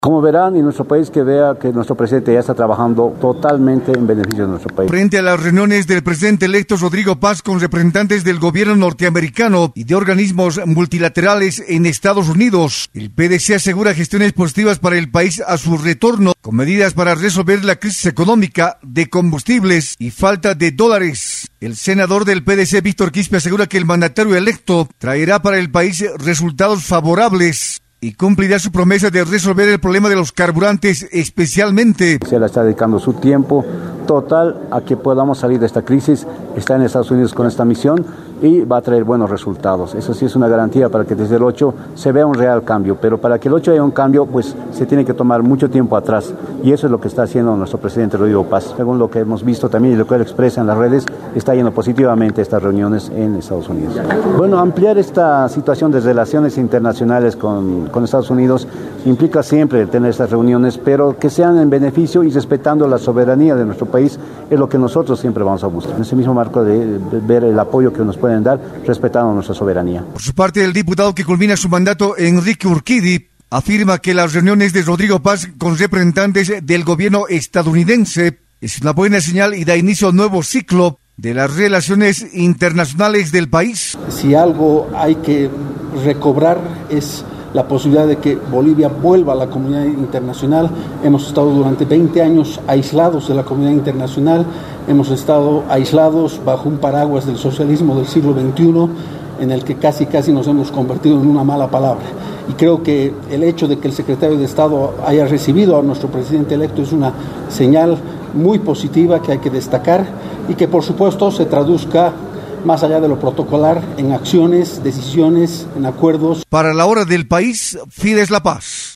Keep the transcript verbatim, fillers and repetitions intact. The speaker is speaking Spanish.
Como verán, en nuestro país, que vea que nuestro presidente ya está trabajando totalmente en beneficio de nuestro país. Frente a las reuniones del presidente electo Rodrigo Paz con representantes del gobierno norteamericano y de organismos multilaterales en Estados Unidos, el P D C asegura gestiones positivas para el país a su retorno, con medidas para resolver la crisis económica de combustibles y falta de dólares. El senador del P D C, Víctor Quispe, asegura que el mandatario electo traerá para el país resultados favorables y cumplirá su promesa de resolver el problema de los carburantes especialmente. Se le está dedicando su tiempo total a que podamos salir de esta crisis. Está en Estados Unidos con esta misión y va a traer buenos resultados. Eso sí es una garantía para que desde el ocho se vea un real cambio. Pero para que el ocho haya un cambio, pues se tiene que tomar mucho tiempo atrás. Y eso es lo que está haciendo nuestro presidente Rodrigo Paz. Según lo que hemos visto también y lo que él expresa en las redes, está yendo positivamente a estas reuniones en Estados Unidos. Bueno, ampliar esta situación de relaciones internacionales con, con Estados Unidos implica siempre tener estas reuniones, pero que sean en beneficio y respetando la soberanía de nuestro país, es lo que nosotros siempre vamos a buscar. En ese mismo marco de ver el apoyo que nos pueden dar, respetando nuestra soberanía. Por su parte, el diputado que culmina su mandato, Enrique Urquidi, afirma que las reuniones de Rodrigo Paz con representantes del gobierno estadounidense es una buena señal y da inicio a un nuevo ciclo de las relaciones internacionales del país. Si algo hay que recobrar es la posibilidad de que Bolivia vuelva a la comunidad internacional. Hemos estado durante veinte años aislados de la comunidad internacional, hemos estado aislados bajo un paraguas del socialismo del siglo veintiuno, en el que casi casi nos hemos convertido en una mala palabra. Y creo que el hecho de que el secretario de Estado haya recibido a nuestro presidente electo es una señal muy positiva que hay que destacar y que por supuesto se traduzca más allá de lo protocolar, en acciones, decisiones, en acuerdos. Para la hora del país, Fides La Paz.